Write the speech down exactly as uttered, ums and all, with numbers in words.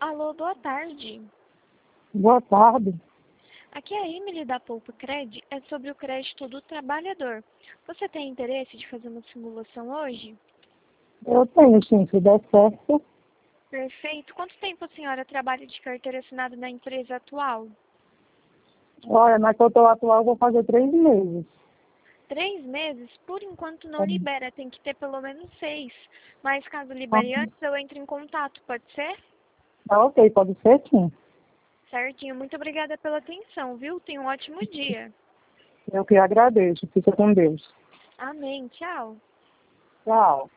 Alô, boa tarde. Boa tarde. Aqui é a Emily da Poupa Cred, é sobre o crédito do trabalhador. Você tem interesse de fazer uma simulação hoje? Eu tenho, sim, se der certo. Perfeito. Quanto tempo a senhora trabalha de carteira assinada na empresa atual? Olha, na que eu estou atual, eu vou fazer três meses. Três meses? Por enquanto não É. libera, tem que ter pelo menos seis. Mas caso Ah, libere antes, eu entro em contato, pode ser? tá ok, pode ser sim. Certinho. Muito obrigada pela atenção, viu? Tenha um ótimo dia. Eu que agradeço. Fica com Deus. Amém. Tchau. Tchau.